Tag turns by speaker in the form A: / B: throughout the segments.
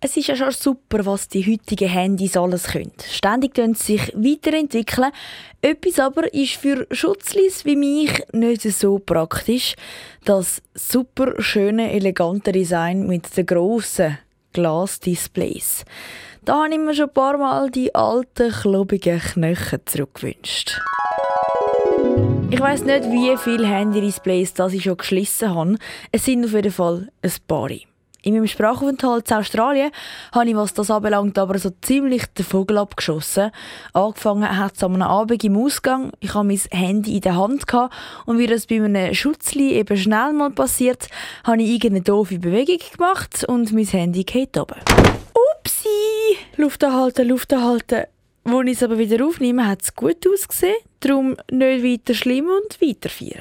A: Es ist ja schon super, was die heutigen Handys alles können. Ständig können sie sich weiterentwickeln. Etwas aber ist für Schutzlis wie mich nicht so praktisch. Das super schöne, elegante Design mit den grossen Glasdisplays. Da habe ich mir schon ein paar Mal die alten, klobigen Knöchel zurückgewünscht. Ich weiss nicht, wie viele Handy-Displays ich schon geschlissen habe. Es sind auf jeden Fall ein paar. In meinem Sprachaufenthalt in Australien habe ich, was das anbelangt, aber so ziemlich den Vogel abgeschossen. Angefangen hat es am Abend im Ausgang. Ich hatte mein Handy in der Hand und wie das bei einem Schutzli eben schnell mal passiert, habe ich irgendeine doofe Bewegung gemacht und mein Handy geht runter. Upsi! Luft anhalten, Luft anhalten. Als ich es aber wieder aufnehme, hat es gut ausgesehen. Darum nicht weiter schlimm und weiter feiern.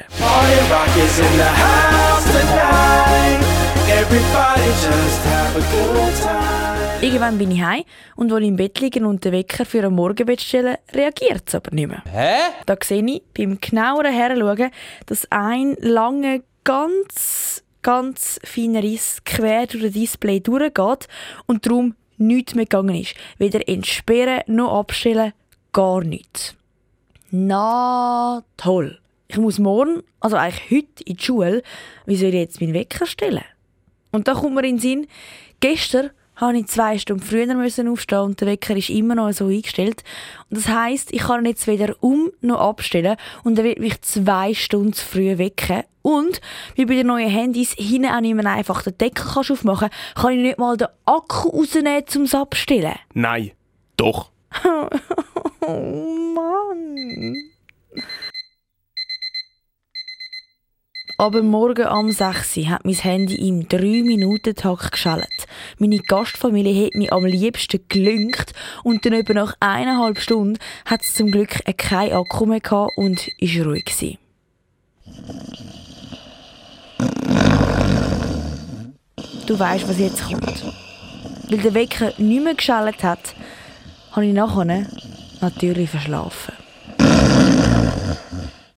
A: Irgendwann bin ich heim und als ich im Bett liege und den Wecker für ein Morgenbett stelle, reagiert es aber nicht mehr.
B: Hä?
A: Da sehe ich beim genaueren Heranschauen, dass ein langer, ganz feiner Riss quer durch das Display durchgeht und darum nichts mehr gegangen ist. Weder entsperren noch abstellen, gar nichts. Na toll. Ich muss morgen, also eigentlich heute, in die Schule. Wie soll ich jetzt meinen Wecker stellen? Und da kommt mir in den Sinn, gestern musste ich 2 Stunden früher aufstehen und der Wecker ist immer noch so eingestellt. Und das heisst, ich kann ihn jetzt weder noch abstellen und er wird mich 2 Stunden zu früh wecken. Und wie bei den neuen Handys hinten auch nicht mehr einfach den Deckel aufmachen kann ich nicht mal den Akku rausnehmen, um es abstellen.
B: Nein, doch.
A: Oh Mann. Aber morgen am 6 Uhr hat mein Handy im 3-Minuten-Takt geschaltet. Meine Gastfamilie hat mich am liebsten gelüngt und dann etwa nach 1,5 Stunden hat es zum Glück keinen Akku mehr gehabt und war ruhig gewesen. Du weisst, was jetzt kommt. Weil der Wecker nicht mehr geschaltet hat, habe ich nachher natürlich verschlafen.